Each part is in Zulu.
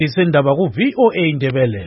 Isindaba ku VOA Indebele.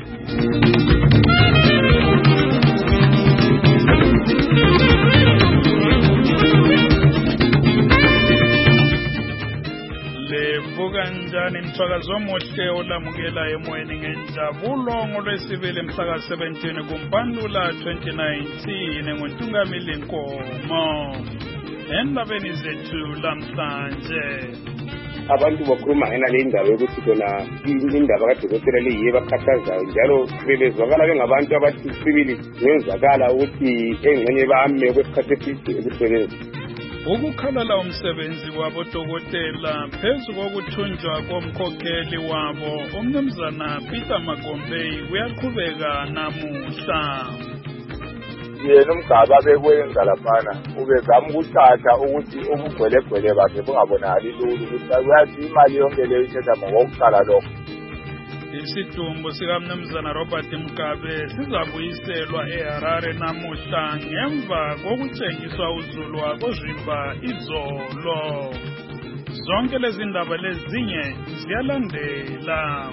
Kanjani msakazo omuhle olamukela emoyeni ngenjabulo ngolwesibili mhla 17 kuMpandula 2019 nguNtungamili Nkomo. Endabeni zethu lamhlanje abantu bakhuluma ngena le ndaba yokuthi kona indaba kadokotela leyiye bakhathazayo njalo bebezwakala bengabantu abathi sibili ngenzakala ukuthi engxenye bame kwesikhathi eside ukusebenza. Ukukhalala umsebenzi wabodokotela phezu kokuthunjwa komkhokheli wabo umnumzana Peter Magombei kuyaqhubeka namuhla. Yena umgaba bekwenza laphana ubezama ukuthatha ukuthi ubugwelegwele bakhe bungabonakali lula ukuthi uyathi imali yonke leyo ithetha ngokuqala lokho. Isidumbu sikamnumzana Robert Mugabe sizabuyiselwa eHarare namuhla ngemva kokutshengiswa uzulu wakozimba izolo. Zonke lezi ndaba lezinye ziyalandela.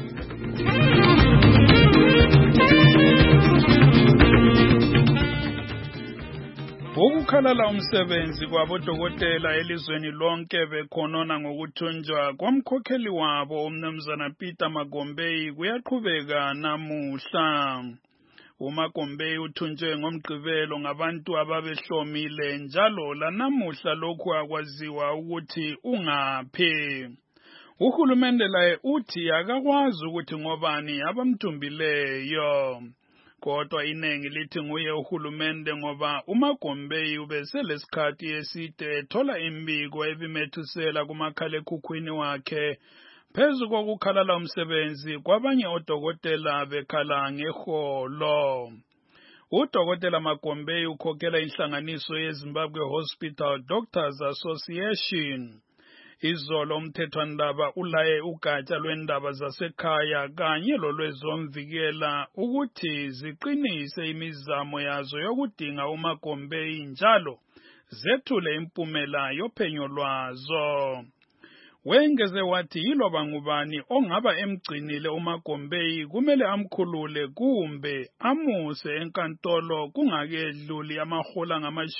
Ukukhalala umsebenzi kwabodokotela elizweni lonke bekhonona ngokuthunjwa komkhokheli wabo umnumzana Peter Magombei kuyaqhubeka namuhla. uMagombei uthunjwe ngomgqibelo ngabantu ababehlomile njalo lanamuhla lokhu akwaziwa ukuthi ungaphi. Uhulumende laye uthi akakwazi ukuthi ngobani abamthumbileyo. Kodwa inengi lithi nguye uhulumende ngoba uMagombei ubeselesikhathi eside ethola imbiko ebimethusela kumakhalekhukhwini wakhe phezu kokukhalala umsebenzi kwabanye odokotela bekhala ngeholo. Udokotela Magombei ukhokhela inhlanganiso yeZimbabwe Hospital Doctors Association. Izolo umthethwandaba ulaye ugatsha lwendaba zasekhaya kanye lolwezomvikela ukuthi ziqinise imizamo yazo yokudinga uMagombei njalo zethule impumela yophenyo lwazo. Wengeze wathi yiloba ngubani ongaba emgcinile uMagombei kumele amkhulule kumbe amuse enkantolo kungakedluli amahola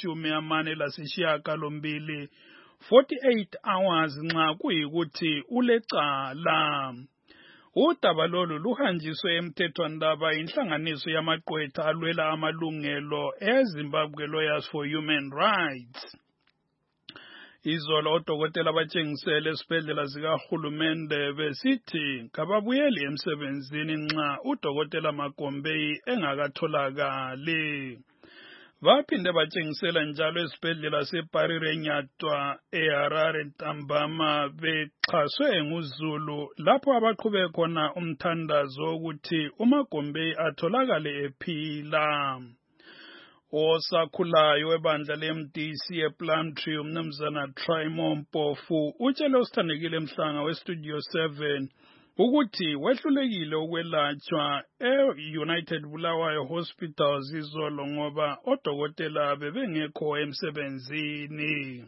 ngama48 hours nxa kuyikuthi ulecala. Udaba lolu luhanjiswe emthethwandaba inhlanganiso yamaqwetha alwela amalungelo eZimbabwe Lawyers for Human Rights. Izolo odokotela batshengisele esibhedlela zikahulumende besithi kababuyeli emsebenzini nxa udokotela Magombei engakatholakali. Baphinde batshengisela njalo esibhedlela seParire Nyatwa eHarare ntambama bexhaswe nguzulu lapho abaqhube khona umthandazo wokuthi uMagombei atholakale ephila. Osakhulayo webandla leMDC ePlumtree umnumzana Trymo Mpofu utshele usithandekile Mhlanga weStudio 7 ukuthi wehlulekile ukwelatshwa e-United Bulawayo Hospitals izolo ngoba odokotela bebengekho emsebenzini.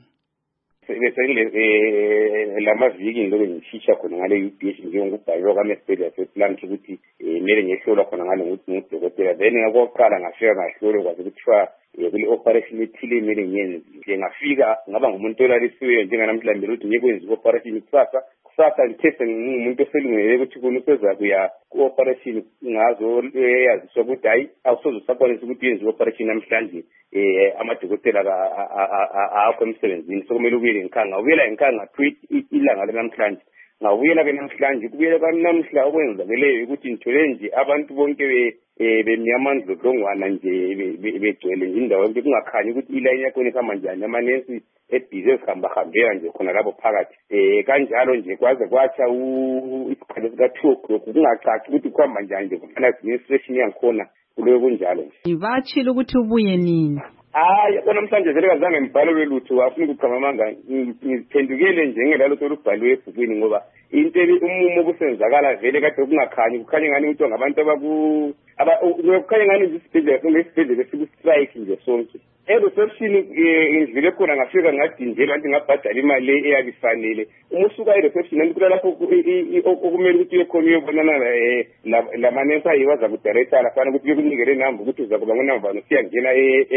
Lamaviki ngilobe ngishisha khona ngale UPH njengokubhalwa kwami esibhedlela sePlumtree ukuthi kumele ngiyehlolwa khona ngalo ukuthi ngudokotela. Then ngakoqala ngafika ngahlolwa kwaze kuthiwa kule operation ethile kumele ngiyenze. Ngafika ngaba ngumuntu olalisiweyo njenganamhlanje ukuthi ngikwenza i-operation kusasa ngithethe ngumuntu oselungele ukuthi khona useza kuya ku-operation ngazo yaziswa ukuthi hayi awusoze usakwanisa ukuthi yenze i-operation namhlanje amadokotela akho emsebenzini sokumele ubuyele ngikhanga ngawuyela ngikhanga tweet ilanga namhlanje ngawuyela ke namhlanje kubuyela kwamhla okwenzakeleyo ukuthi ngithole nje abantu bonke bemnyama ndlodlongwana nje begcwele nje indawo yonke kungakhanyi ukuthi iline yakho ikhamba njani amanesi ebhizi ezihambahambela nje khona lapho phakathi kanjalo nje kwaze kwatsha isikhathi sika-2 o'clock kungacaci ukuthi kuhamba njani nje kufana administration yangikhona kuloyo kunjalo nje. Batshilo ukuthi ubuye nini? Hayi namhlanje vele kazange ngibhalwe lutho wafuna ukuqhama amanga ngiphendukele nje ngelalutho olubhalwe ebhukwini ngoba into umumo obusenzakala vele kade kungakhanyi kukhanya ngani ukuthi ngabantu kukhanya ngani isibhedlela sonke isibhedlela siku-strike nje sonke e-reception ngidlule khona ngafika ngadinjelwa nti ngabhadala imali eyabifanele uma usuka e-reception anti kulapho okumele ukuthi uyekhona uyobonana lamanensi ayiwa zakudirector afana ukuthi bekunikele inamba ukuthi uzakuba ngonamba bani siyangena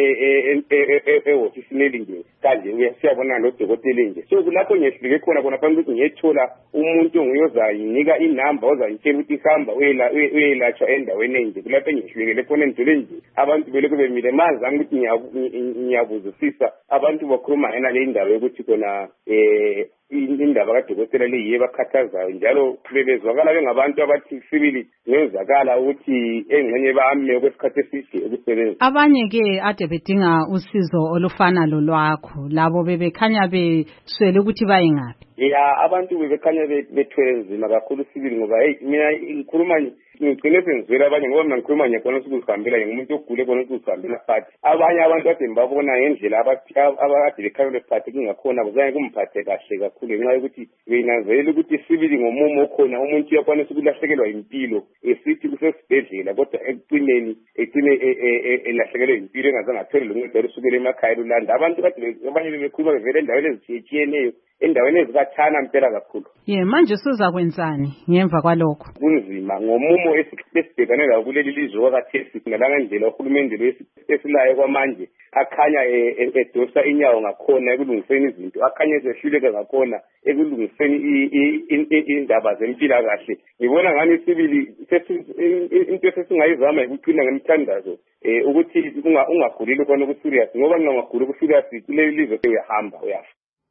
ehofisini elinje kanje siyabonana nodokotela enje so kulapho ngiyehlike khona phambi ukuthi ngiyethola umuntu onguyozayinika inamba ozayitshela ukuthi ihamba uyelatshwa endaweni enje kulapho ngiyehlukele khona entole nje abantu belokhu bemile mazami ukuthi ngiyabuzisisa abantu bakhuluma ngena le indaba yokuthi kona indaba kadokotela leyiye bakhathazayo njalo bebezwakala bengabantu abathi sibili ngezakala ukuthi engxenye bami okwesikhathi eside ukusebenza. Abanye-ke ade bedinga usizo olufana lolwakho labo bebekhanya beswele ukuthi baye ngaphi. Ya abantu bebekhanya bethwele nzima kakhulu sibili ngoba mina ngikhuluma ngigcine sengizwela abanye ngoba mina ngikhuluma ngiyakona ukuzihambela ngumuntu ogule kona ukuzihambela phathi abanye abantu ade ngibabona ngendlela abakade bekhalele phathi kungakhona kuzange kumphathe kahle kakhulu ngenxa yokuthi benanzelela ukuthi sibili ngomumo okhona umuntu uyakwanisa ukulahlekelwa impilo esithi kusesibhedlela kodwa ekucineni egcine elahlekelwe impilo engazange athole luncedo olusukela emakhaya lulanda abantu kade abanye bebekhuluma bevela endaweni ezitshiyeneyo endaweni ezikathana mpela kakhulu. Manje usuzakwenzani ngemva kwalokho? Kunzima ngomumo esibhekane lawo kuleli lizwe wakathesi ngalanga ndlela uhulumende esilayo kwamanje akhanya edosa inyawo ngakhona ekulungiseni izinto akhanya esehluleka ngakhona ekulungiseni indaba zempilakahle ngibona ngani sibili into esesingayizama ukuqina ngemthandazo ukuthi ungagulile khona ku-serious ngoba ungaguli ku-serious kuleli lizwe uyahamba uyafa.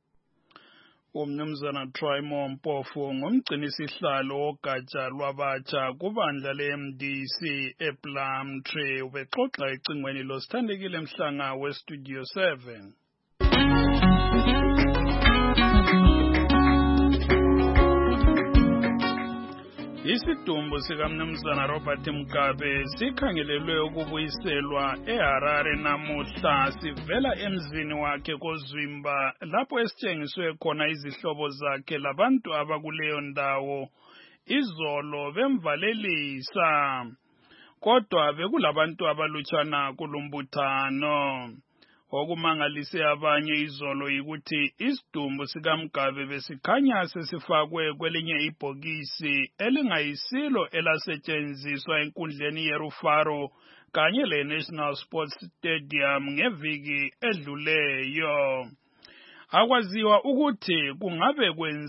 Umnumzana Trymo Mpofu ngumgcinisihlalo wogatsha lwabatsha kubandla le-MDC ePlumtree ubexoxa ecingweni losithandekile Mhlanga weStudio 7. Isidumbu sikaMnumzana Robert Mugabe sikhangelelwe ukubuyiselwa eHarare namuhla sivela emzini wakhe koZwimba lapho esitshengiswe khona izihlobo zakhe labantu abakuleyo ndawo izolo bemvalelisa kodwa bekulabantu abalutshwana kulumbuthano. Okumangalise abanye izolo yikuthi isidumbu sikaMgabe besikhanya sesifakwe kwelinye ibhokisi elingayisilo elasetshenziswa enkundleni yeRufaro kanye le-National Sports Stadium ngeviki edluleyo. Akwaziwa ukuthi kungabe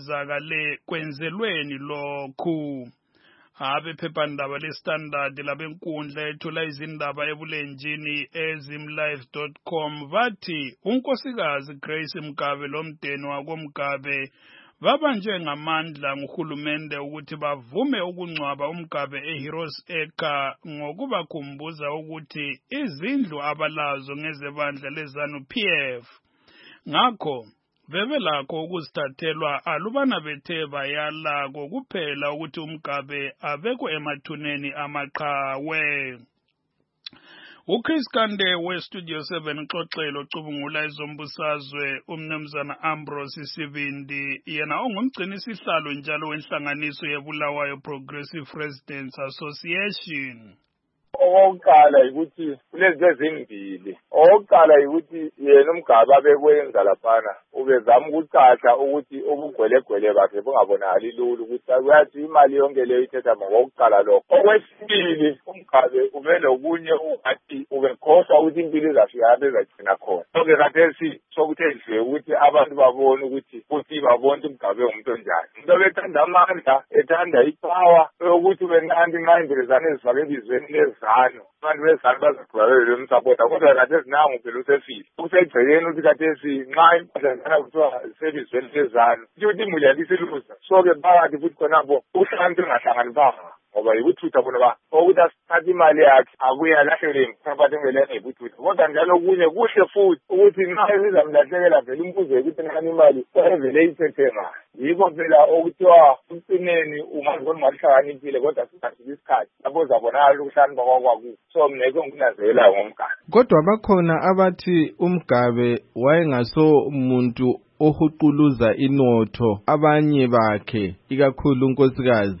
kwenzelweni lokhu. Abephephandaba leStandard labenkundla ethula izindaba ebulenjini ezimlive.com bathi unkosikazi Grace Mugabe lomndeni wakoMgabe babanjwe ngamandla nguhulumende ukuthi bavume ukungcwaba uMgabe eHeroes Acre ngokubakhumbuza ukuthi izindlu abalazo ngezebandla leZANU-PF ngakho bebelakho ukuzithathelwa alubana bethe bayala kokuphela ukuthi uMgabe abekwe emathuneni amaqhawe. uChris Kande weStudio 7 xoxelo ocubungula izombusazwe umnumzana Ambrose Sibindi yena ongumgcinisihlalo njalo wenhlanganiso yeBulawayo Progressive Residents Association. Okokuqala ukuthi kulezi ezimbili okokuqala ukuthi yena uMgabe abekwenza laphana ubezama ukucaca ukuthi ubugwelegwele bakhe bungabonakali lula ukuthi kuyathi imali yonke leyo ithetha ngokuqala lokho. Okwesibili uMgabe uvele okunye ungathi ubekhohlwa ukuthi impilo izafika bezagcina khona sonke khathesi sokuthe nje ukuthi abantu babone ukuthi babone uMgabe umuntu onjani umuntu obethanda amandla ethanda ipower yokuthi ubenandi nxa imbelezane ezifake elizweni lezano abantu bezano bazaqhubekela umsapota kodwa khathesi nangu phela usefile usegcekeni ukuthi khathesi nxa impahla kuthiwa selizweni lezano ukuthi imuli yakisiluza soke phakathi futhi khonapho uhlanganisa engahlangani phaa ngoba yikuthutha bona ba ukuthi asithathe imali yakhe akuye alahlele imphakathi ngelene yikuthutha kodwa njalo kunye kuhle futhi ukuthi nxa izamlahlekela vele umbuzo ukuthi nani imali evele ithethe ngayo yikho phela okuthiwa umcineni ungazibona ungahlakaniphile kodwa singasiki isikhathi lapho uzabonakala ukuhlani bakwakubo so mina yikho nginazela ngomgaba. Kodwa bakhona abathi uMgabe wayengaso muntu ohuquluza inotho abanye bakhe ikakhulu unkosikazi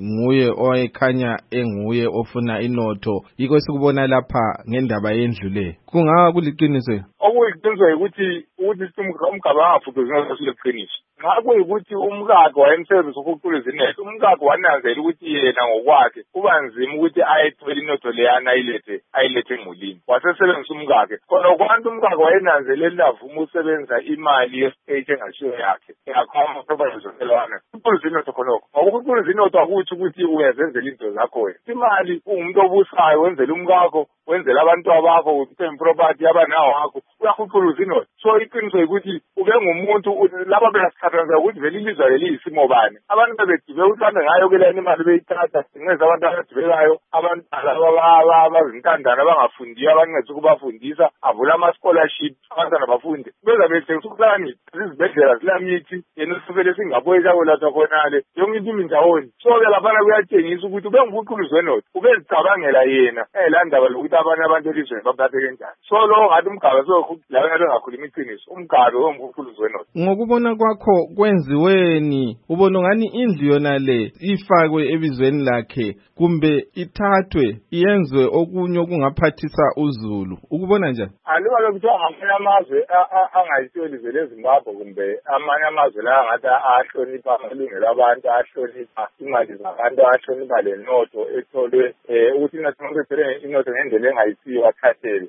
nguye owayekhanya enguye ofuna inotho, yiko sikubona lapha ngendaba yendlu le. Kungaba kuliqiniso? Okuyiqiniso ukuthi umgaba angafuduzi ngosileqiniso. Nxa kuyikuthi umkakhe wayemsebenzisa ukuquluza inotho, umkakhe wananzela ukuthi yena ngokwakhe kuba nzima ukuthi ayethole inotho leyana ayilethe emulini. Wasesebenzisa umkakhe. Khona kwantu umkakhe wayenanzelela avuma usebenzisa imali yestate engashiyo yakhe. Yakhoma provisionelwana. Ukuquluza inotho khonokho. Ukuquluza inotho akuthi ukuthi uyazenzela into zakho wena. Imali ungumuntu obusayo wenzela umkakho, wenzela abantu bakho, uthemba property yabanawo wakho. Uyakuquluza inotho. So iqiniso ukuthi ube ngumuntu laba beyasikhathaza ukuthi vele ilizwe leliyisimo bani. Abantu bebedibe uthanda ngayo ke lena imali beyithatha, ingeza abantu abadibekayo, abantu abazintandana abangafundiyo abancedisa ukubafundisa, avula ama-scholarship abantwana bafunde. Beza bethengisa ukuhlani izibhedlela zilamithi, yena usifele singaboye jakolathwa khonale, yonke into imindawoni. So-ke laphana kuyatshengisa ukuthi ube nguquluzi wenotho, ubezicabangela yena, la ndaba lokuthi abanye abantu elizweni baphatheke njani. So lo ngathi umgaba laba bengakhuluma iqiniso, umgabe womquluzi wenotho. Ngokubona kwakho kwenziweni, ubona ngani indlu yona le ifakwe ebizweni lakhe kumbe ithathwe iyenzwe okunye okungaphathisa uzulu, ukubona njani? Aluba lokuthiwa ngamanye amazwe angayisiyo ilizwe leZimbabwe kumbe amanye amazwe la ngathi ahlonipha amalungelo abantu, ahlonipha imali zabantu, ahlonipha le notho etholwe ukuthi nathi ngibethele inotho ngendlela engayisiyo athathele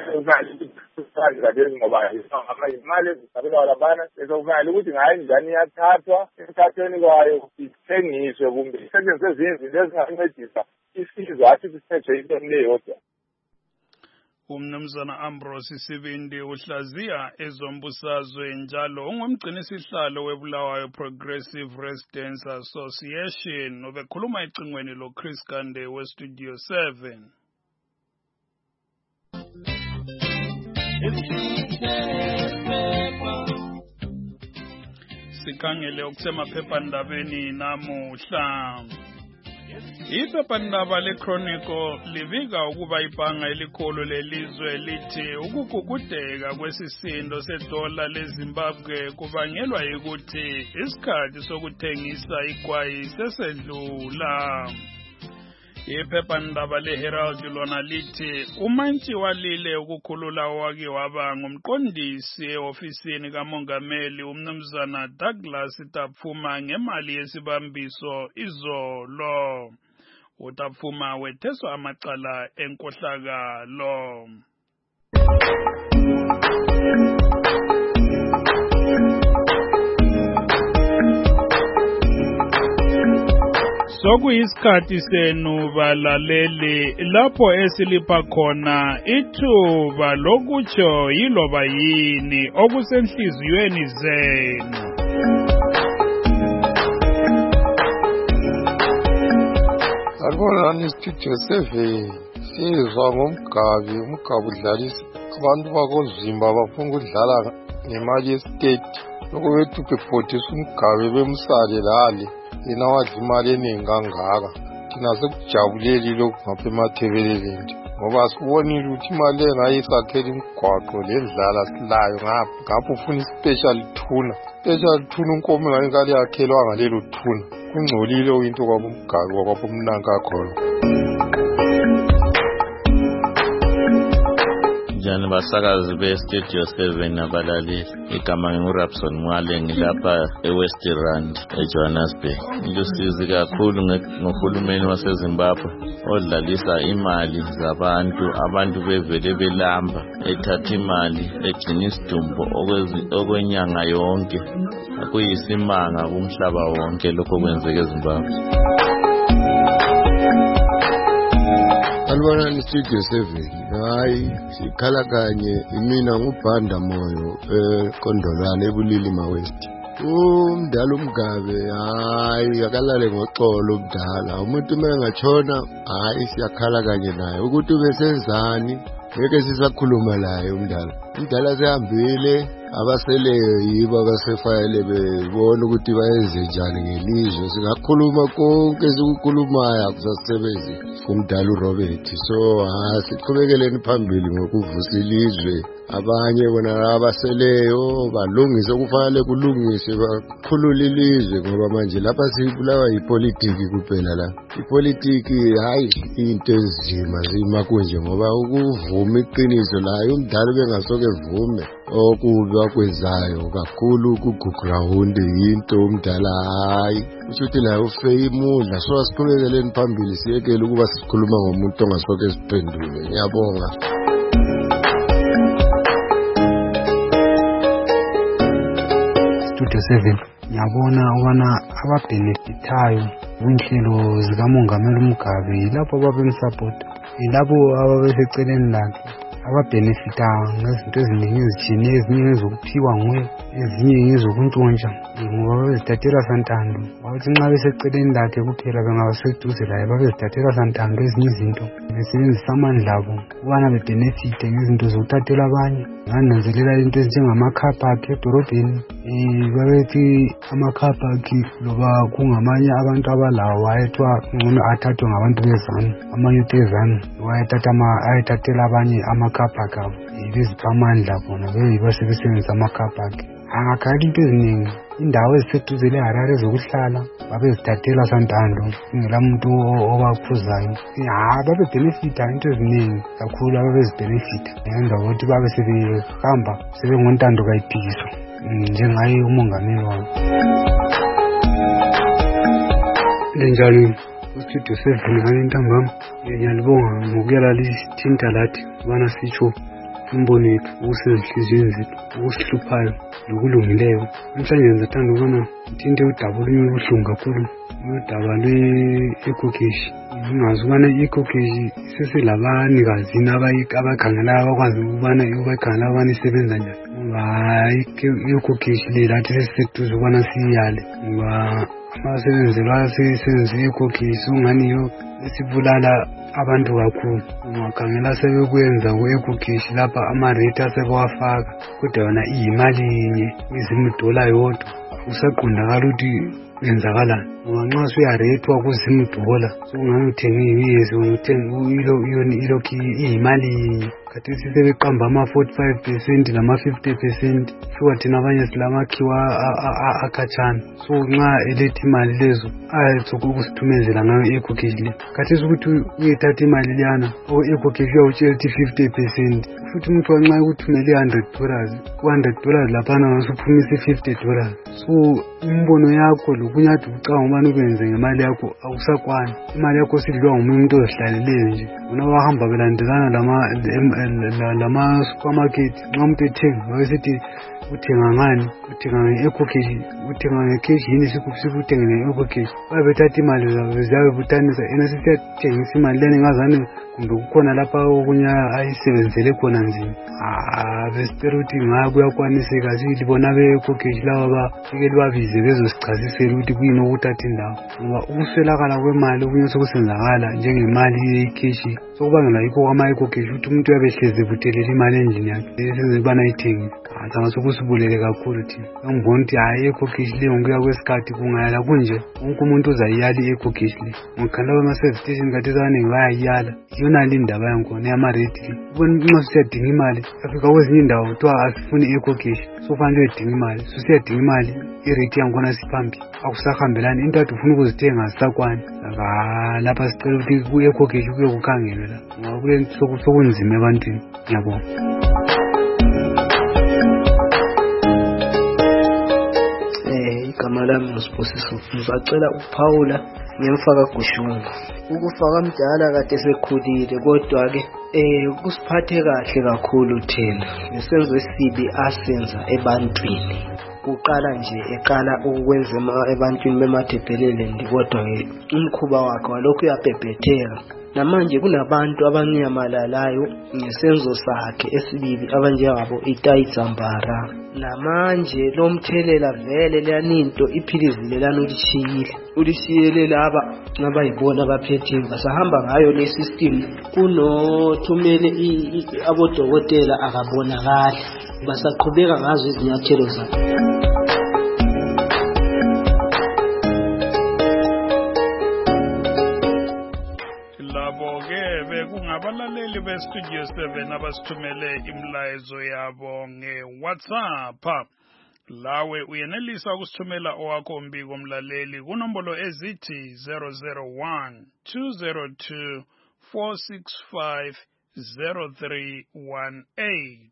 ngoba imali ezisabelwa laphana ezokufanele ukuthi ngayo njani iyathathwa, emthathweni kwayo ithengiswe kumbe isetshenziswe ezinye izinto ezingancedisa isizwe athi sithethe into leyodwa. Umnumzana Ambrose Sibindi uhlaziya ezombusazwe njalo ungumgcinisihlalo weBulawayo Progressive Residents Association, obekhuluma ecingweni lo Chris Kande weStudio 7. Sikhangele okusemaphephandabeni namuhla. Iphephandaba leChronicle livika ukuba ibhanga elikhulu lelizwe lithi ukugugudeka kwesisindo sedola leZimbabwe kubangelwa yikuthi isikhathi sokuthengisa igwayi sesedlula. Iphephandaba leHerald lona lithi uMantshi walile ukukhulula owake waba ngumqondisi eofisini kamongameli umnumzana Douglas Tapfuma ngemali yesibambiso izolo. uTapfuma wetheswa amacala enkohlakalo. Sokuyisikhathi senu balaleli lapho esilipha khona ithuba lokutsho yiloba yini okusenhliziyweni zenu. Alibona Studio 7 sizwa ngomgabi, umgabi udlalisa abantu bakozimba bafuna ukudlala ngemali yestate. Lokho bethu bebhodisa umgabi bemsale lale yena wadla imali eningi kangaka. Thina sekujabuleli lokhu ngapha emathebeleleni ngoba sibonile ukuthi imali engayisakhela imigwaqo lendlala silayo ngapha ufuna ispecial tuna unkomo engayikali yakhelwa ngalelo tuna. Kungcolile into kwabo umgabi kwabo umnanka khona. Njani basakazi beStudio 7 abalaleli, igama nginguRapson Mwale ngilapha eWest Rand eJohannesburg. Ngilosizi kakhulu ngohulumeni waseZimbabwe odlalisa imali zabantu bevele belamba ethatha imali egcina isidumbu okwenyanga yonke. Kuyisimanga kumhlaba wonke lokho kwenzeke eZimbabwe. Alibona ni Studio 7 hayi sikhala kanye imina ngubhanda moyo eKondolane eBulili West. Umdala umgabe hayi akalale ngoxolo umdala. Umuntu mengachona hayi siyakhala kanye naye ukuthi ubesenzani ngeke sisakhuluma laye umdala. Umdala sehambile abaseleyo yibo abasefayele bebona ukuthi bayenze njani ngelizwe. Singakhuluma konke esikukhulumayo akusasebenzi kumdala uRobert. So siqhubekeleni phambili ngokuvusa ilizwe. Abanye bona abaseleyo balungise okufanele kulungiswe, bakhulule ilizwe, ngoba manje lapha sibulawa yipolitiki kuphela la. Ipolitiki hayi into enzima zima kunje, ngoba ukuvuma iqiniso layo umdala bengasoke vume okubi akwenzayo kakhulu ku-ground into umdala hayi ushuthi la ufeyimudla. So asiqhubekeleni phambili, siyekele ukuba sikhuluma ngomuntu ongasoke siphendule. Ngiyabonga. Studio 7 ngiyabona ubana ababhenefithayo kwinhlelo zikamongameli uMgabe lapho ababemsupport, yilabo ababeseceleni lakhe ababhenefita ngezinto eziningi ezitshiyeneyo, ezinye ngezokuphiwa nguye, ezinye ngezokuntshontsha, ngoba babezithathela santando. Wathi nxa beseceleni lakhe kuphela bengabaseduze laye babezithathela santando ezinye izinto, besebenzisa amandla abo ukubana bebhenefite ngezinto zokuthathela abanye. Ngananzelela into ezinjengama-car park edorobheni. Babethi ama-car park loba kungamanye abantu abalawo wayethiwa ngcono athathwe ngabantu bezanu, ama-youth ezanu ayethathela abanye ama-car park abo, bezipha amandla bona beyibo sebesebenzisa ama-car park. Angakhala into eziningi, indawo eziseduze leHarare zokuhlala babezithathela santando, ingela muntu obaphuzayo. Babebhenefita into eziningi kakhulu, ababezibhenefita ngenza ukuthi babe sebehamba sebengontando kayiphikiswa njengaye umongameli wabo. Linjani uStudio 7 ngani ntambama, ngiyalibonga ngokuyala lithinta lathi ubana sitsho umbono wethu okusezinhliziyweni zethu, okusihluphayo nokulungileyo. Namhlanje ngizathanda ukubona ngithinte udaba olubuhlungu kakhulu, udaba lwe-ecocash. Ngingazi ukubana i-ecocash seselabanikazini abakhangelayo abakwazi ukubana bayikhangela ukubana isebenza njani. I-ecocash le lathi sesiseduze ukubana siyiyale, ngoba amasebenzelo asebenzisa i-ecocash ungani yiyo esibulala abantu kakhulu. Ungakhangela sebekwenza ku-ecocash lapha amarate asebewafaka, kodwa yona iyimali yinye, $10 yodwa. Usaqondakala ukuthi kwenzakalani, ngoba nxa usuyarethwa $10 sokungani uthenga iyimiyezi, ilokhu iyimali yinye. Khathesi sebeqamba ama-45% lama-50%, shuwa thina abanye silamakhiwa akhatshana. So nxa eletha imali lezo ayethoka ukusithumezela ngayo i-ecocash le. Khathesi ukuthi uyethatha imali leyana o-ecocash uyawutshela ukuthi 50%, futhi umuntu wanxa ekuthumele $100 laphana ngasuphumisa $50. So imbono yakho lokunyathi ucanga ubani ukwenze ngemali yakho akusakwani. Imali yakho sidliwa ngomunye umuntu ozihlaleleyo nje, bona bahamba belandelana lama-supermarket. Nxa umuntu ethenga wayesithi uthenga ngani, uthenga nge-ecocash, uthenga nge-cash yini, sikuthenga nge-ecocash. Bayabethatha imali zabo ziyabebutanisa, ena sisiyathengisa imali leni ngazane kumbe kukhona lapha okunye ayisebenzele khona nzima. Besicela ukuthi ngaya kuyakwaniseka, silibona be-ecocash laba bafike libabize bezosichasisela ukuthi kuyini okuthatha indawo, ngoba ukuswelakala kwemali okunye sokusenzakala njengemali ye-cash sokubangela yikho kwama-ecocash ukuthi umuntu uyabe ehlezi ebuthelela imali endlini yakhe esenze ukubana ayithengise. Sokusibulele kakhulu thina. Ngibona ukuthi i-ecocash le ngokuya kwesikhathi kungayala kunje wonke umuntu uzayiyala i-ecocash le. Ngikhala ama-service station khathesi abaningi bayayiyala, iyona le indaba yankhona yamarate le. Nxa sisiyadinga imali afika kwezinye indawo kuthiwa asifuni i-ecocash, sokufanele uyedinga imali, susiyadinga imali irate yankhona siphambili, akusahambelani. Into ade ufuna ukuzithenga azisakwani. Lapha sicela ukuthi ku-ecocash kuye kukhangelwe la, ngoba kule sokunzima ebantwini. Ngiyabonga. Igama lami nguSibusiso, ngizacela ukuphawula ngemfaka Gushungu. Ukufaka mdala kade sekhulile, kodwa-ke kusiphathe kahle kakhulu thina ngesenzo esibi asenza ebantwini. Uqala nje eqala ukwenza ebantwini bemathebhelele, kodwa-ke umkhuba wakhe walokhu uyabhebhetheka namanje kunabantu abanyamalalayo ngesenzo sakhe esibibi abanjengabo iTai Dzambara. Namanje lo mthelela vele leyaninto iphilizile lana ulishiyele laba abayibona abaphethe basahamba ngayo le system kunothumele abodokotela akabonakali basaqhubeka ngazo izinyathelo zabo. Abalaleli beStudio 7 abasithumele imlayezo yabo ngeWhatsApp. Lawe uyenelisa ukusithumela owakho umbiko mlaleli kunombolo ezithi 001 202 465 0318.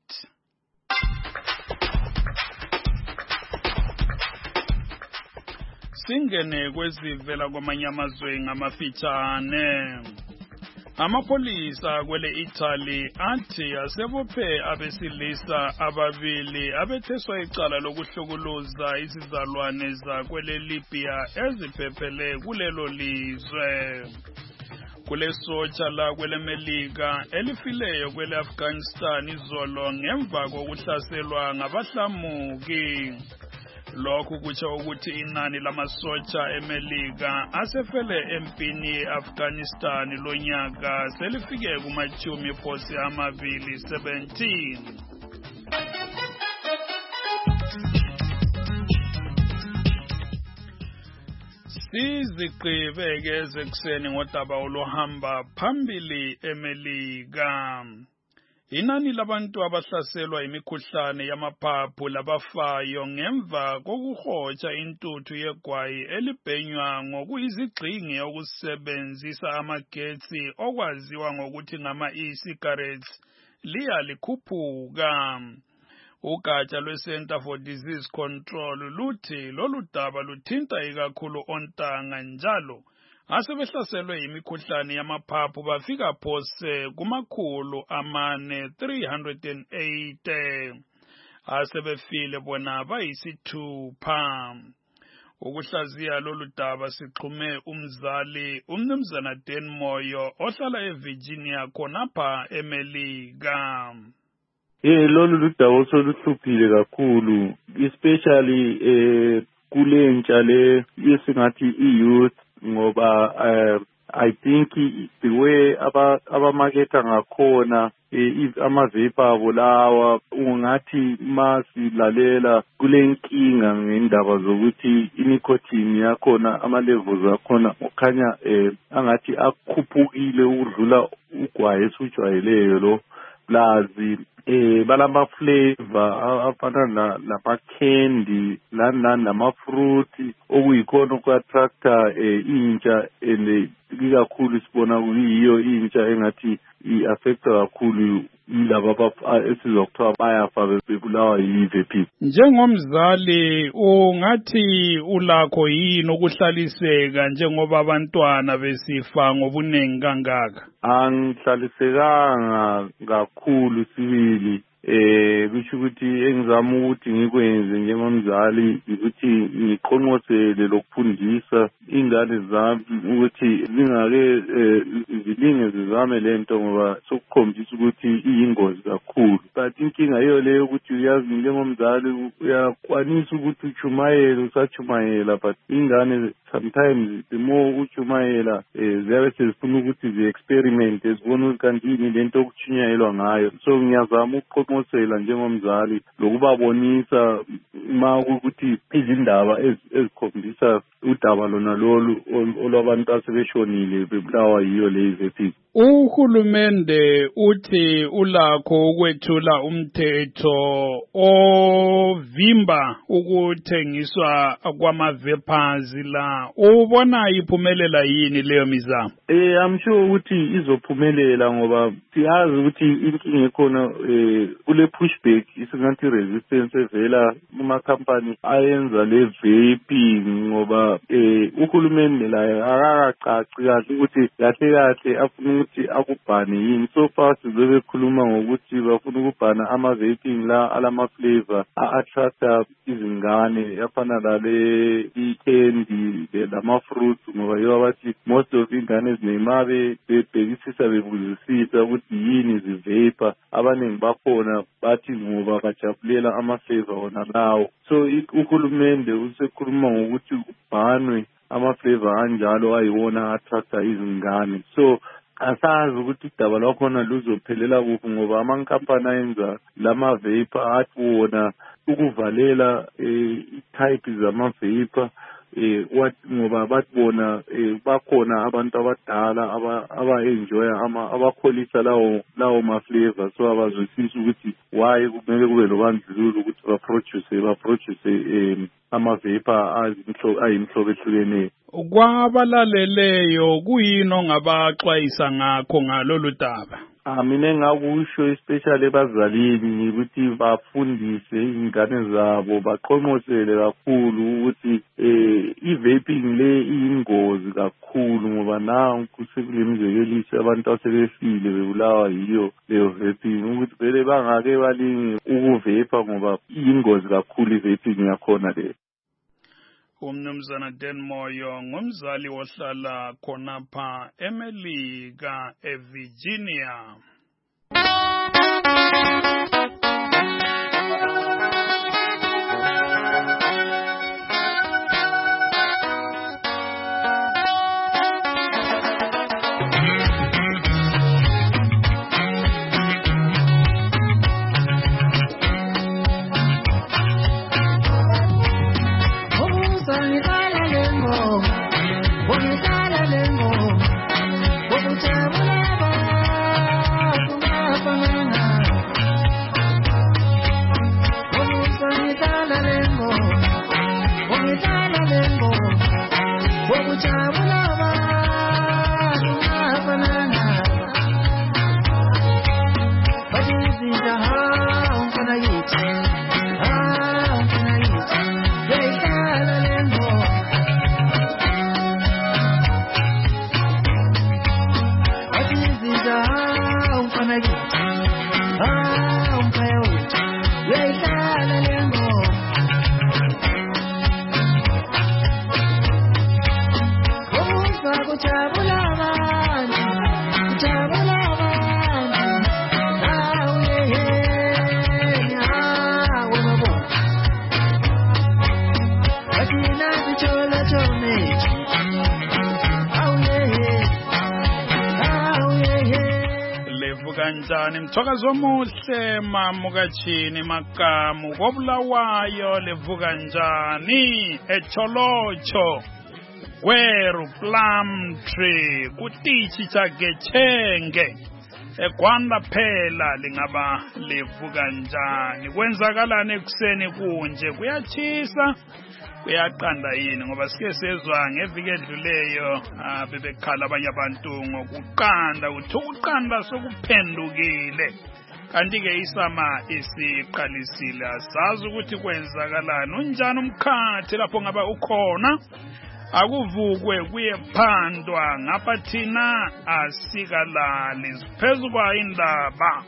Singene kwezivela kwamanye amazwe ngamafitshane. Amapolisa kwele Italy athi asebophe abesilisa ababili abetheswa icala lokuhlukuluza izizalwane zakwele Libya eziphephele kulelo lizwe. Kule sotsha la kwele Melika elifileyo kwele Afghanistan izolo ngemva kokuhlaselwa ngabahlamuki. Lokhu kutsho ukuthi inani lamasotsha eMelika asefele empini ye-Afghanistan lonyaka selifike kumachumi phosi amabili 17. Sizigqibe-ke ezekuseni ngodaba oluhamba phambili eMelika. Inani labantu abahlaselwa imikhuhlane yamaphaphu labafayo ngemva kokuhotsha intuthu yegwayi elibhenywa ngokuyizigxingi okusebenzisa amagetsi okwaziwa ngokuthi ngama-e-cigarettes liyakhuphuka. Ugatsha lwe-Center for Disease Control luthi lolu daba luthinta ikakhulu ontanga njalo asebehlaselwe imikhuhlane yamaphaphu bafika phose kumakhulu 308 asebefile bona bayisithupha. Ukuhlaziya lolu daba sixhume umzali umnumzana Dan Moyo ohlala eVirginia khonapha eMelika. Lolu ludaba osoluthuphile kakhulu, especially kulentsha le yesingathi i-youth, ngoba I think the way abamaketha ngakhona ama-vape abo lawa ungathi masilalela kule nkinga ngendaba zokuthi inicotine yakhona ama-levels akhona okhanya angathi akhuphukile ukudlula ugwayi esujwayeleyo lo plazi balama flavor afana nama-candy nama-fruit okuyikhona uku-attracta intsha and ikakhulu sibona kuyiyo intsha engathi i-affecta kakhulu yilaba esizwa kuthiwa bayafa bebulawa yi-vaping. Njengomzali ungathi ulakho yini ukuhlaliseka njengoba abantwana besifa ngobuningi kangaka? Angihlalisekanga kakhulu sibili. Kusho ukuthi engizama ukuthi ngikwenze njengomzali ukuthi ngiqonqosele lokufundisa ingane zami ukuthi zingake zilinge zizame lento ngoba sokukhombisa ukuthi iyingozi kakhulu. But inkinga yiyo leyo ukuthi uyazi njengomzali uyakwanisa ukuthi uchumayele usachumayela, but ingane sometimes the more uchumayela ziyabe sezifuna ukuthi zi-experiment zibone ukuthi kanti yini lento okuchunyayelwa ngayo. So ngiyazama ukuqonqosela njengomzali lokubabonisa uma ukuthi izindaba ezikhombisa udaba lona lolu olwabantu asebeshonile bebulawa yiyo le-vaping. Uhulumende uthi ulakho ukwethula umthetho ovimba ukuthengiswa kwama-vapers la. Ubona iphumelela yini leyo mizamo? I'm sure ukuthi izophumelela ngoba siyazi ukuthi inkinga ekhona kule pushback isingathi resistance evela kuma-company ayenza le-vaping ngoba uhulumende laye akakacaci kahle ukuthi kahle afuna ukuthi akubhane yini. So far sizobe khuluma ngokuthi bafuna ukubhana ama-vaping la alama-flavor a-attracta izingane afana lale i-candy lama-fruits ngoba yibo abathi most of ingane ezineyimabe bebhekisisa bebuzisisa ukuthi yini zivapor. Abaningi bakhona bathi ngoba bajabulela ama-flavor wona lawo. So uhulumende usekhuluma ngokuthi kubhanwe ama-flavor anjalo ayiwona attracta izingane. So asazi ukuthi idaba lwakhona luzophelela kuphi ngoba amankampani ayenza lama-vapor athi wona ukuvalela i-type zama-vapor ngoba bathi bona bakhona abantu abadala aba-enjoya abakholisa lawo ma-flavor. So abazwisisi ukuthi why kumele kube lobandlululo ukuthi baproduce ama-vapor ayimhlobo ehlukeneyo. Kwabalaleleyo kuyini ongabaxwayisa ngakho ngalolu daba? Mina engakusho especially ebazalini ukuthi bafundise ingane zabo baqonqosele kakhulu ukuthi i-vaping le iyingozi kakhulu ngoba nanku sekulemizekeliso abantu asebefile bebulawa yiyo leyo vaping ukuthi vele bangake balinge ukuvepa ngoba iyingozi kakhulu i-vaping yakhona le. Umnumzana Dan Moyo ngumzali ohlala khonapha eMelika eVirginia. Kanjani mthokazi omuhle mamukachini makamu kobulawayo levuka njani echolocho Gweru Plumtree kutichi chagechenge eGwanda phela lingaba levuka njani kwenzakalana ekuseni kunje kuyachisa kuyaqanda yini ngoba sike sezwa ngeviki edluleyo bebekhala abanye abantu ngokuqanda uthi ukuqanda sokuphendukile kanti ke isama isiqalisile asazi ukuthi kwenzakalani unjani umkhathi lapho ngaba ukhona akuvukwe kuyephandwa ngapha thina asikalali siphezu kwa indaba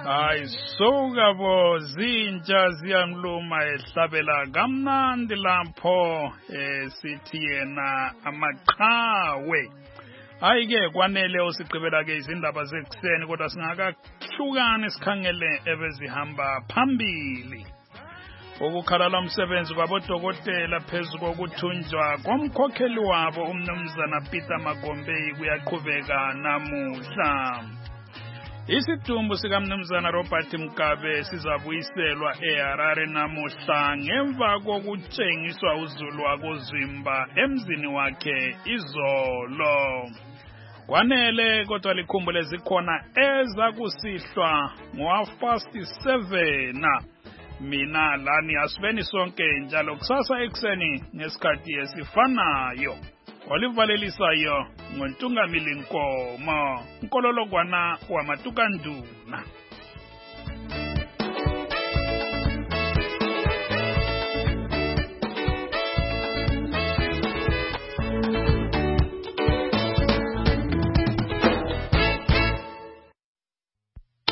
Hayi suka bo zintsha ziyamluma ehlabela kamnandi lapho sithi yena amaqhawe. Hayi-ke kwanele usigqibela-ke izindaba zekuseni kodwa singakahlukani sikhangele ebezihamba phambili. Ukukhalala umsebenzi kwabodokotela phezu kokuthunjwa komkhokheli wabo umnumzana Peter Magombe kuyaqhubeka namuhla. Isidumbu sikamnumzana Robert Mugabe sizabuyiselwa eHarare namuhla ngemva kokutshengiswa uzulu wakozimba emzini wakhe izolo. Kwanele kodwa likhumbule zikhona ezakusihlwa ngo-7:30. Mina lani asibeni sonke njalo kusasa ekseni ngesikhathi esifanayo. Olivalelisayo ngontungamili Nkomo, Nkololokwana wamatukanduna.